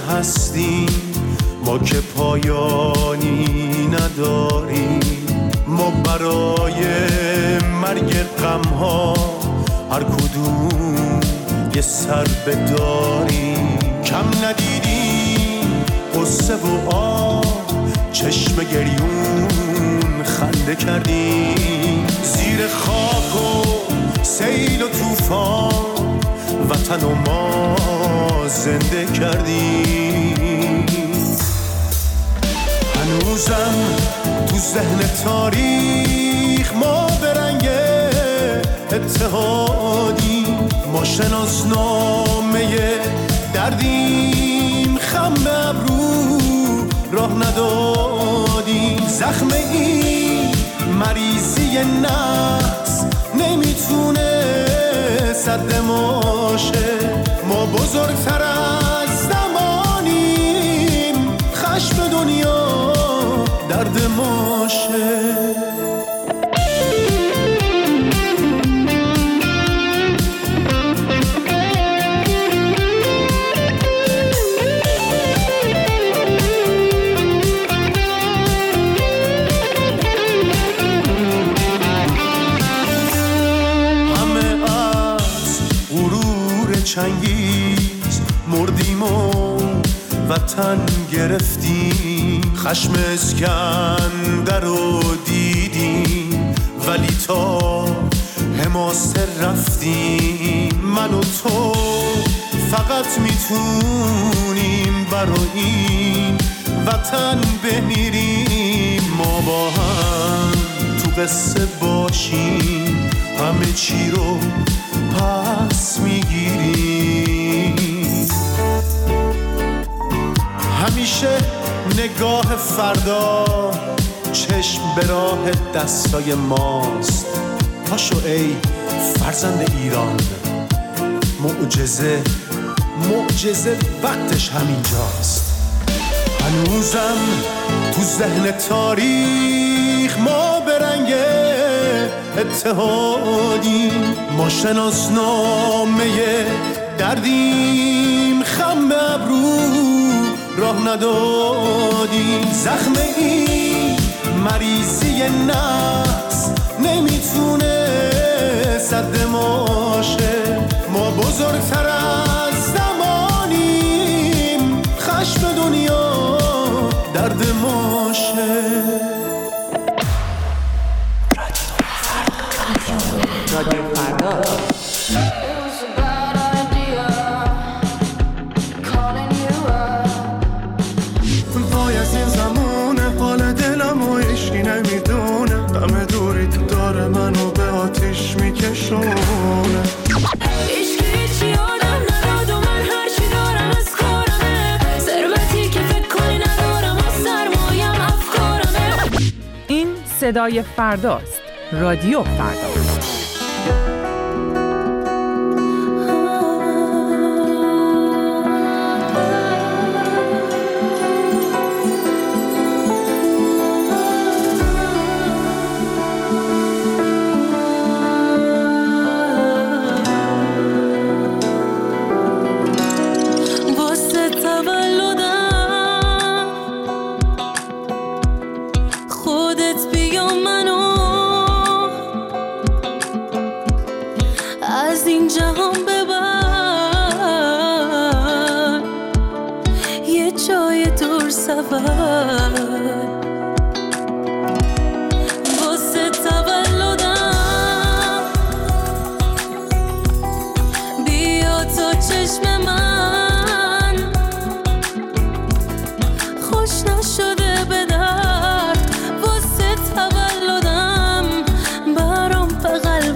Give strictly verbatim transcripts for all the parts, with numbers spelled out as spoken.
هستیم ما که پایانی نداریم. ما برای مرگ غم‌ها هر کدوم یه سر بداریم. کم ندیدیم قصه و آه، چشم گریون خنده کردیم. زیر خاک و سیل و طوفان وطن و ما زنده کردیم. هنوزم تو ذهن تاریخ ما به رنگ اتحادی. ما شناسنامه دردیم، خم به ابرو راه ندادیم. زخم این مریضی نفس نمیتونه سد ماشه. ما بزرگتر از زمانیم، خشم دنیا درد ماشه. چنگیز مردیم و وطن گرفتیم. خشم اسکندر رو دیدیم ولی تا حماسه رفتیم. من و تو فقط میتونیم برای این وطن بمیریم. ما با هم تو قصه باشیم، همه چی رو پس میگیریم. همیشه نگاه فردا چشم به راه دستای ماست. پاشو ای فرزند ایران، معجزه معجزه وقتش همینجاست. هنوزم تو ذهن تاریخ ما به رنگ اتحادیم. ما شناسنامه دردیم، خم به ابرو راه ندادیم. زخم این مریضی نفس نمیتونه سد ماشه. ما بزرگتر از زمانیم، خشم دنیا درد ماشه. رادیو فردا. وای از این زمونه، حال دلم و عشقی نمیدونه. غم دوری تو داره منو به آتیش میکشونه. عشقی هیچی آدم نداد و من هرچی دارم از کارمه. ثروتی که فکر کنی ندارم و سرمایم افکارمه. این صدای فرداست. رادیو فردا. واسه تولدم بیا تا چشم من خوش نشده به درد. واسه تولدم برام بغل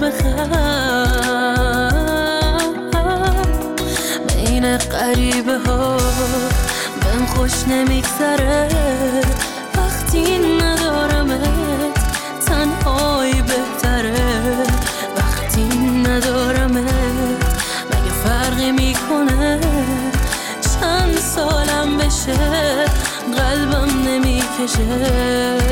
بخند. بین غریبه ها بهم خوش نمیگذره وقتی ندارمت. تنهایی بهتره وقتی ندارمت. مگه فرقی میکنه چند سالم بشه قلبم نمیکشه.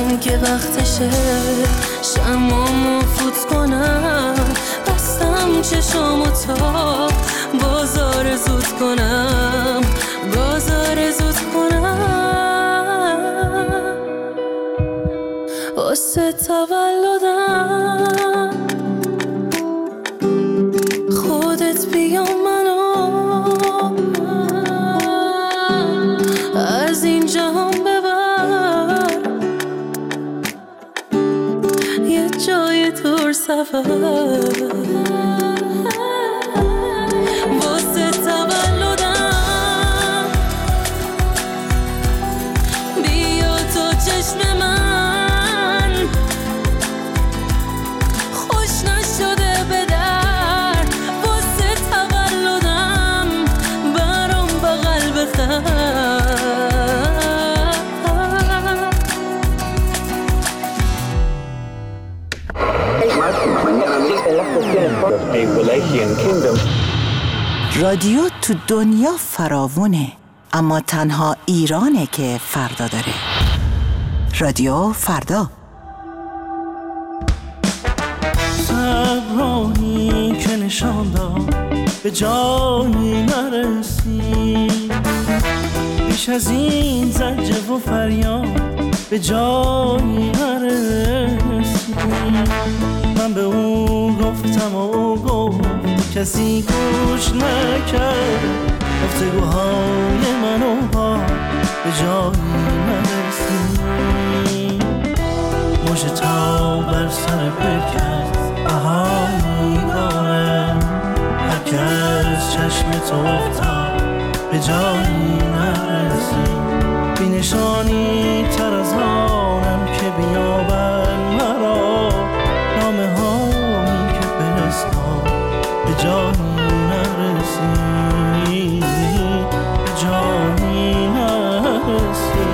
فهمیدم که وقتشه شمامو فوت کنم، بستم چشامو تا بازار زود کنم، بازار زود کنم. واسه تولدم خودت بیا منو از این جهان ببر، یه جای دور سفر. واسه تولدم بیا تو چشم من، خوش نشده به در. واسه تولدم برام بغل بخر. رادیو تو دنیا فراوونه، اما تنها ایرانه که فردا داره. رادیو فردا. صبرانی که نشان داد به جایی نرسی، بیش از این زجر و فریاد به جایی نرسی. من به او گفتم و او گفت، کسی گوش نکرد. گفتگوهای من و با به جایی نرسی. مژه تا بر سر پرکست بهایی دارم، هر که از چشم تو افتاد به جایی نرسی. بی نشانی تر از آنم که بیابن مرا، نامه هایی که فرستاد به جایی نرسی، به جایی نرسی.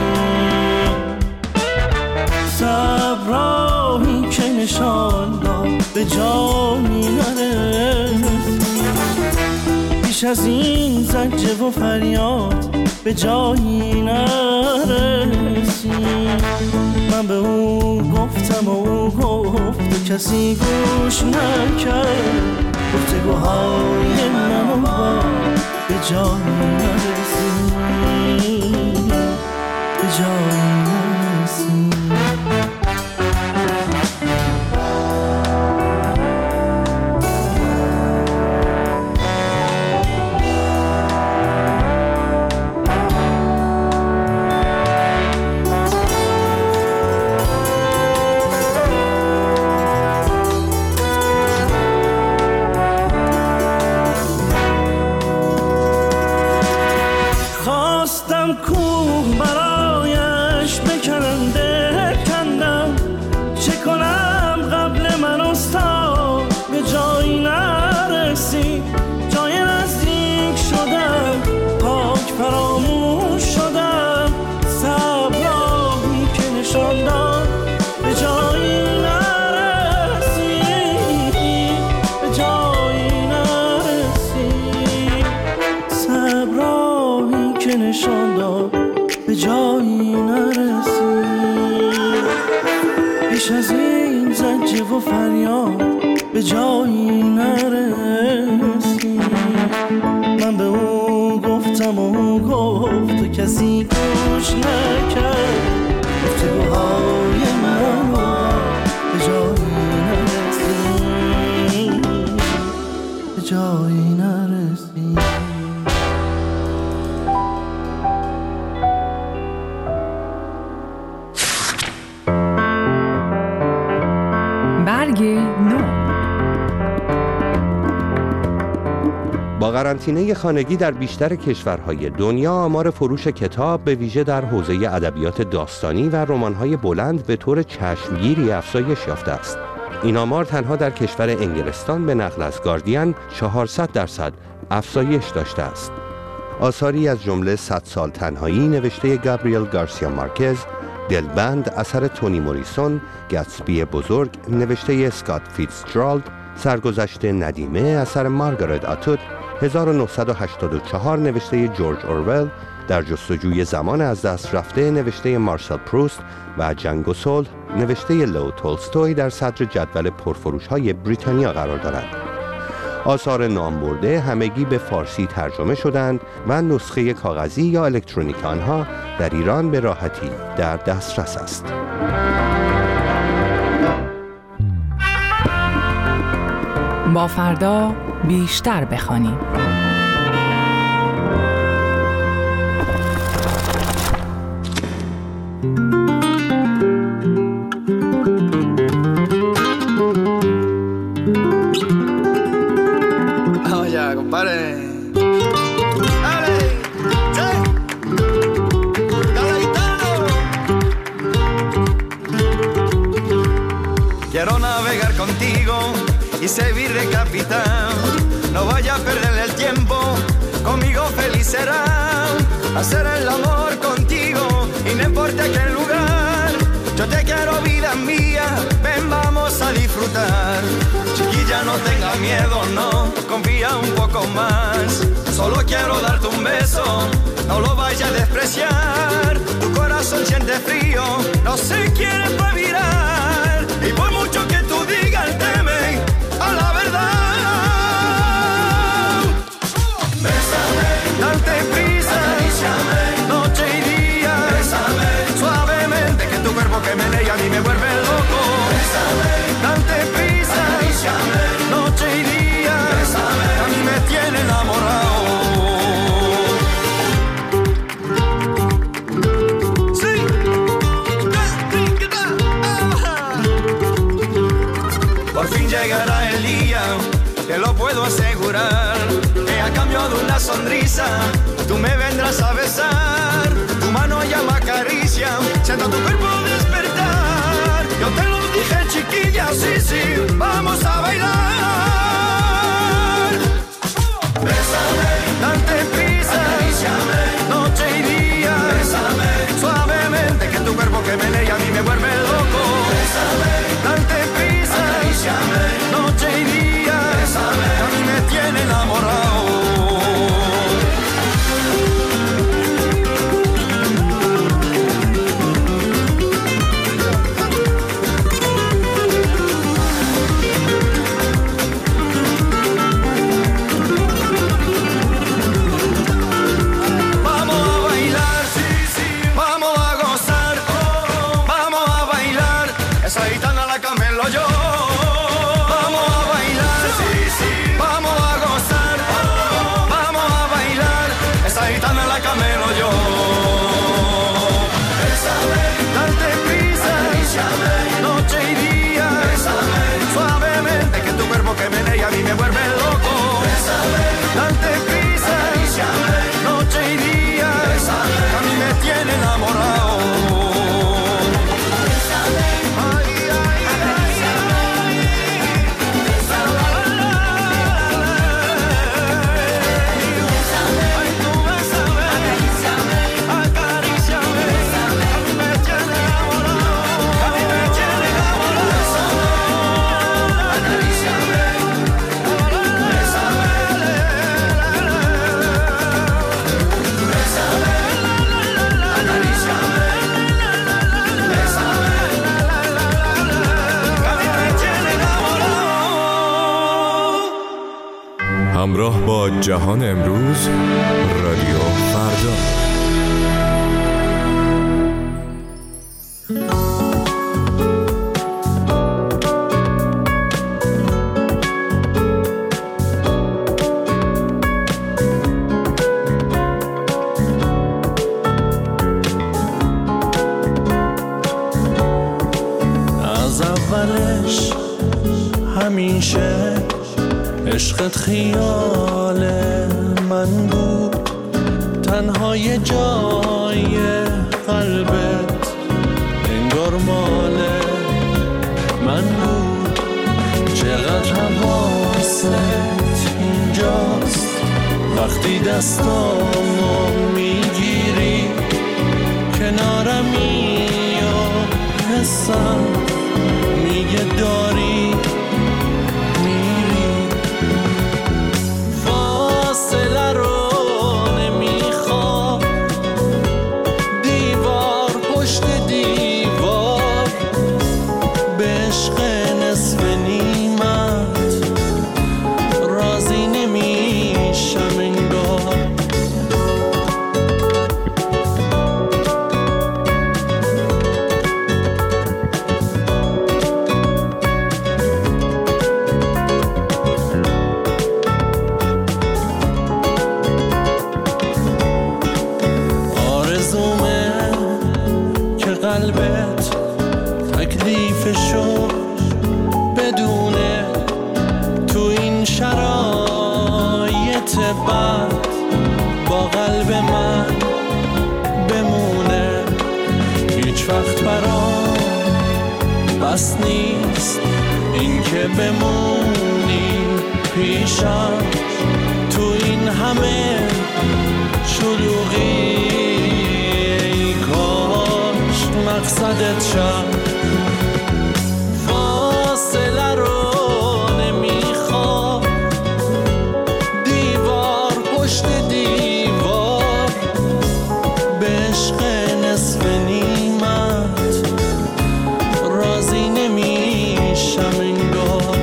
صبرایی که نشان داد به جایی نرسی، بیش از این زجر و فریاد به جایی نرسی. من به او گفتم و او گفت و کسی گوش نکرد. گفتگوهای من و با به جایی نرسی، به جایی نرسی. کوه برایش بکننده کندم، چه کنم قبل من استاد به جایی نرسی. جای نزدیک شدم پاک فراموش شدم، صبرایی که نشان داد به جایی نرسی، به جایی نرسی. صبرایی که نشان داد به جایی نرسی، بیش از این زجر و فریاد به جایی نرسی. من به او گفتم و او گفت و کسی گوش نکرد. گفتگوهای من به جایی نرسی، به جایی نرسی. برگ نو. با قرنطینه خانگی در بیشتر کشورهای دنیا، آمار فروش کتاب به ویژه در حوزه ادبیات داستانی و رمان‌های بلند به طور چشمگیری افزایش یافته است. این آمار تنها در کشور انگلستان به نقل از گاردین چهارصد درصد افزایش داشته است. آثاری از جمله صد سال تنهایی نوشته گابریل گارسیا مارکز، دلبند اثر تونی موریسون، گتسبی بزرگ نوشته اسکات فیتزجرالد، سرگذشت ندیمه اثر مارگارت اتوود، هزار و نهصد و هشتاد و چهار نوشته جورج اورول در جستجوی زمان از دست رفته نوشته مارسل پروست و جنگ و صلح نوشته لو تولستوی در صدر جدول پرفروش‌های بریتانیا قرار دارند. آثار نامبرده همگی به فارسی ترجمه شدند و نسخه کاغذی یا الکترونیک آنها در ایران به راحتی در دسترس است. با فردا بیشتر بخوانیم. Quiero navegar contigo y servir de capitán. No vaya a perder el tiempo, conmigo feliz será. Hacer el amor contigo y no importa qué lugar. Yo te quiero, vida mía, ven vamos a disfrutar. Chiquilla, no tenga miedo, no, confía un poco más. Solo quiero darte un beso, no lo vayas a despreciar. Tu corazón siente frío, no se quiere virar. Y por mucho que tú digas, teme a la verdad. Bésame, date prisa, acaríciame, noche y día. Bésame, suavemente, que tu cuerpo que me lea a mí me vuelve loco. Bésame, date prisa, acaríciame, noche y día. Bésame, a mí me tiene enamorado. Por fin llegará el día, te lo puedo asegurar, que a cambio de una sonrisa, tú me vendrás a besar. Tu mano ya me acaricia, siento tu cuerpo despertar. Yo te lo dije, chiquilla, sí, sí, vamos a bailar. Bésame, date prisa, acaríciame, noche y día. Bésame, suavemente, que tu cuerpo que me lea a mí me vuelve loco. Bésame, date prisa, acaríciame, noche y día. Bésame, a mí me tiene enamorado. Que me lea a mí me vuelve loco. Bésame, date prisa, acaríciame, noche y día. Bésame, a mí me tiene enamorado. Bésame, ay, ay, acaríciame, bésame, bésame, ay, tú bésame, acaríciame, acaríciame, bésame, a mí me tiene enamorado, a mí me tiene enamorado. Acaríciame. همراه با جهان امروز، رادیو فردا. از اولش همیشه عشقت خیال من بود، تنها یه جای قلبت انگار مال من بود. چقدر حواست اینجاست وقتی دستامو میگیری، کنارمی یا حسم میگه داری میری. فاصله رو نمیخواد تکلیفشو بدونه، تو این شرایط بد با قلب من بمونه. هیچ وقت برام بس نیست این که بمونی پیشم، تو این همه شلوغی ای کاش مقصدت شد. فاصله رو نمیخواد، دیوار پشت دیوار، به عشق نصف نیمت راضی نمیشم انگار.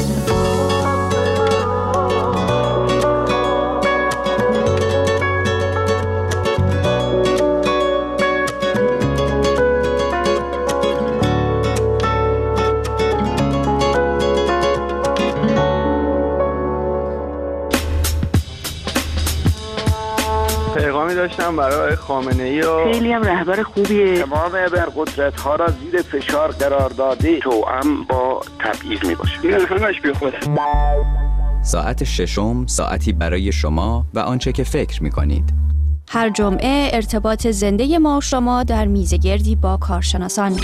پیغامی داشتم برای خامنه‌ای و خیلی هم رهبر خوبیه. تمام ابرقدرت ها را زیر فشار قرار داده، توأم با تبعیض می باشه. این همش بی خوده. ساعت ششم، ساعتی برای شما و آنچه که فکر می کنید. هر جمعه ارتباط زنده ما و شما در میزگردی با کارشناسان.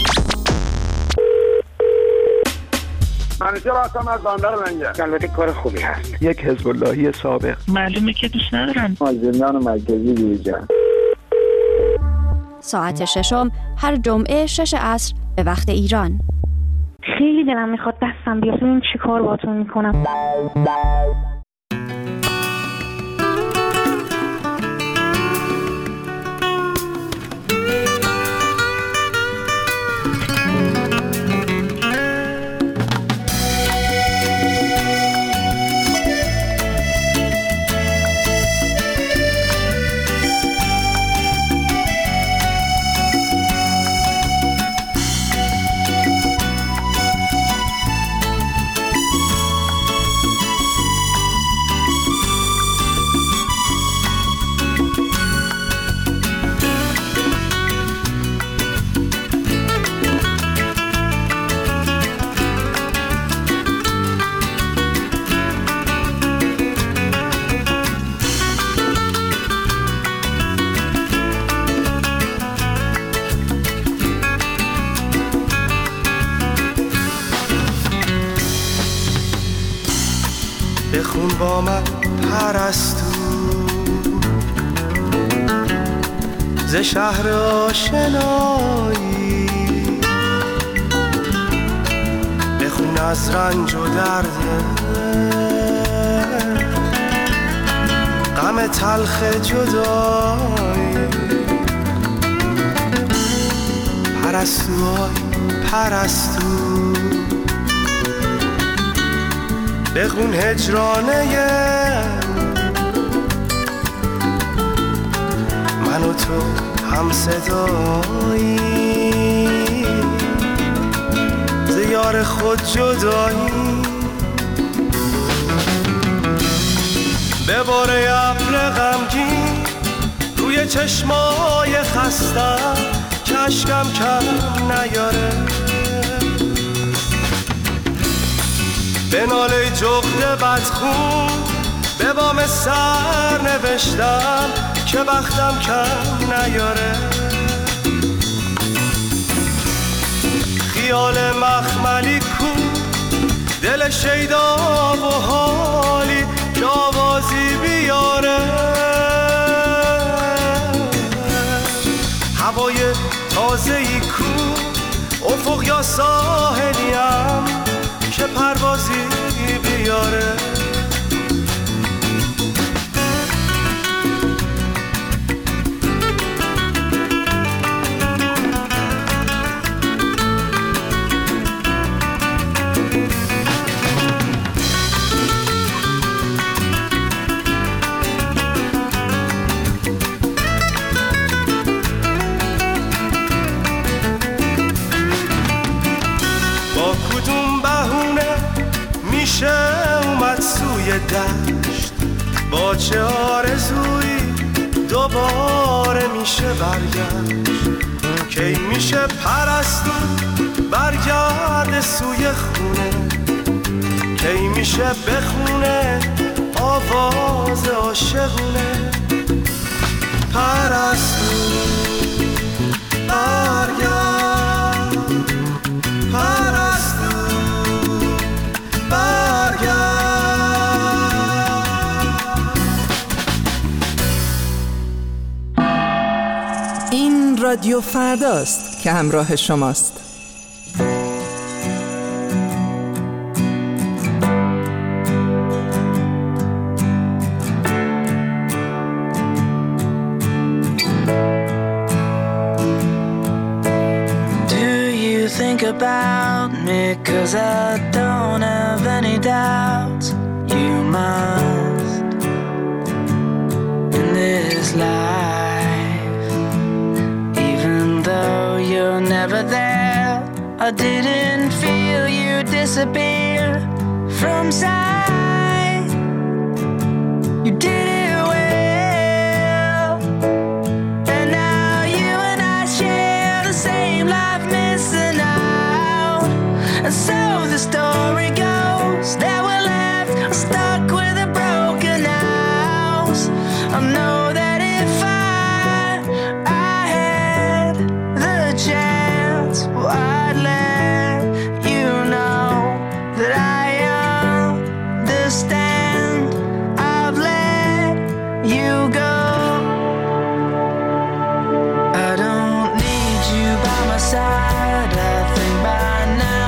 منیجر هستم از بندر منگه. البته کار خوبی هست. یک حزب اللهی سابق. معلومه که دوست ندارن. زندان مرکزی دیجان. ساعت ششم هر جمعه شش عصر به وقت ایران. خیلی دلم میخواد دستم بیاد، ببین چی کار باهاتون میکنم. بخون با من پرستو ز شهر آشنایی، بخون از رنج و درد غم تلخ جدایی. پرستو آی پرستو بخون هجرانه من و تو هم صدایی، ز یار خود جدایی. به باره ابر غمگین روی چشمای خستم که اشکم کم نیاره، به ناله جغد بدخون به بام سر نوشتم که بختم کم نیاره. خیال مخملی کو دل شیدا و حالی که آوازی بیاره، هوای تازه‌ای کو افق یا ساحلیم که پروازی بیاره. با کدوم بهونه میشه اومد سوی دشت، با چه آرزویی دوباره میشه برگشت، کی میشه پرستو برگشت بخونه کی میشه بخونه آواز عاشقونه پرستو برگرد پرستو برگرد. این رادیو فرداست که همراه شماست. About me, 'cause I don't have any doubts. You must in this life, even though you're never there. I didn't feel you disappear from sight. You did it well, and now you and I share the same life missing out. And so the story goes that we're left stuck with a broken house. I know that if I, I had the chance, well, I'd let you know that I understand. I've let you go. I don't need you by my side. I think by now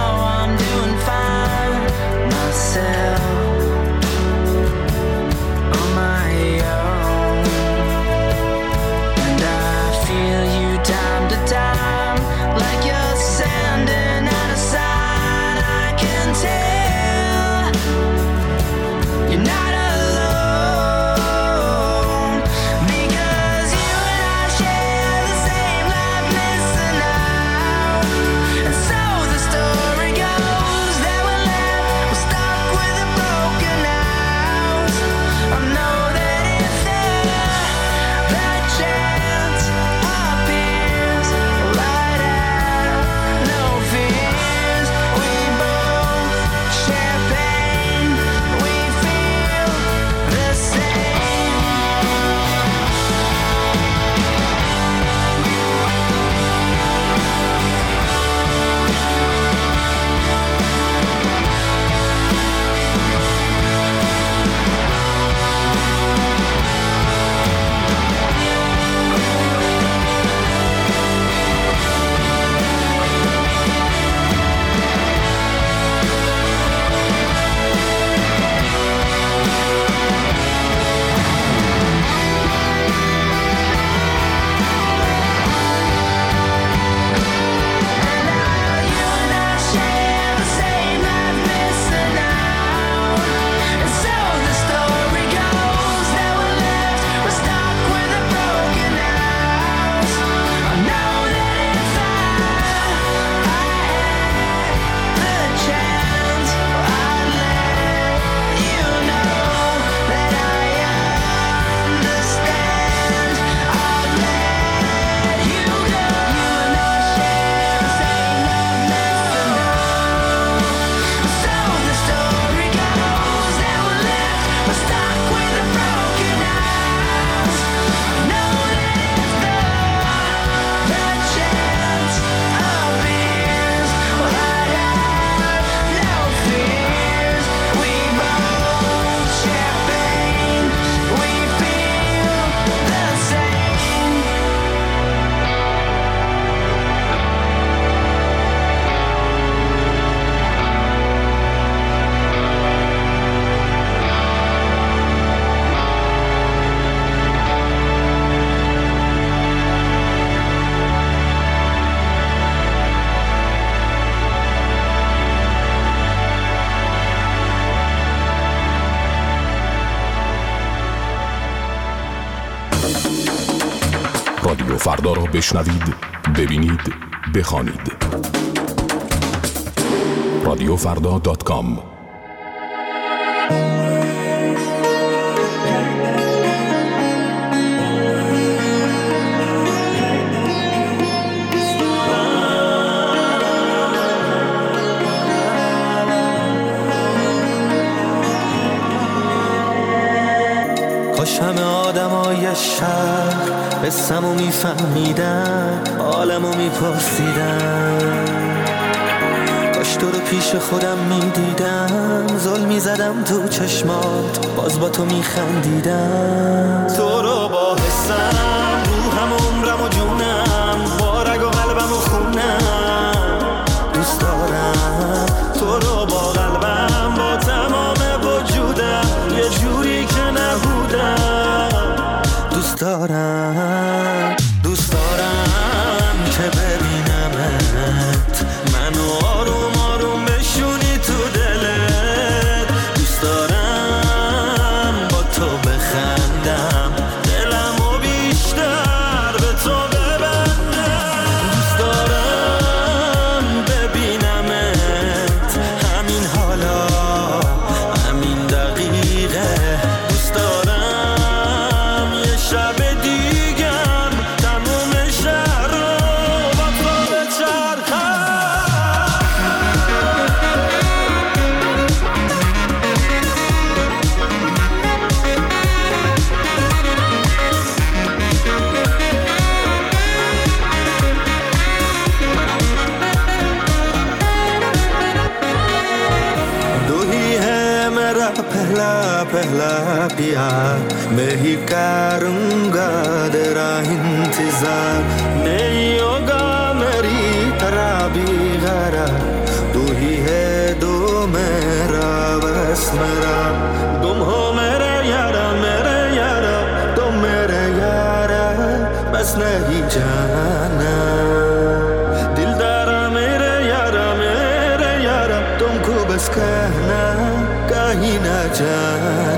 on my own, and I feel you time to time, like you're sending out a sign. I can tell you're not alone, because you and I share the same life missing out. And so the story goes that we're left, we're stuck with a broken house. I know that if that chance appears, light out, no fears. We both share pain, we feel the same. رادیو فردا را بشنوید، ببینید، بخوانید. رادیو فردا دات کام. شهر قصمو میفهمیدن، عالمو میپرسیدن، کاش تو رو پیش خودم میدیدم، ظلم میزدم تو چشمات باز با تو میخندیدم. تو رو با حسم روحم عمرم و جونم، با رگ و قلبم و خونم دوست دارم. تو رو با قلبم با تمام وجودم، یه جوری که نبودم دوست دارم. دوست دارم که ببینمت، منو آروم آروم بشونی تو دلت. دوست دارم با تو بخندم، دلمو بیشتر به تو ببندم. دوست دارم ببینمت همین حالا، همین دقیقه. دوست دارم یه شب دیگم تموم شهر رو با تو بچرخم. दो ही है मेरा पहला पहला प्यार, मैं ही करूँगा तेरा इंतजार। नहीं होगा मेरी तरह भी गरार, तू ही है दो मेरा बस मेरा। तुम हो मेरे यारा मेरे यारा, तुम मेरे यारा बस नहीं जाना। दिलदारा मेरे यारा मेरे यारा, तुमको बस कहना कहीं ना जाना।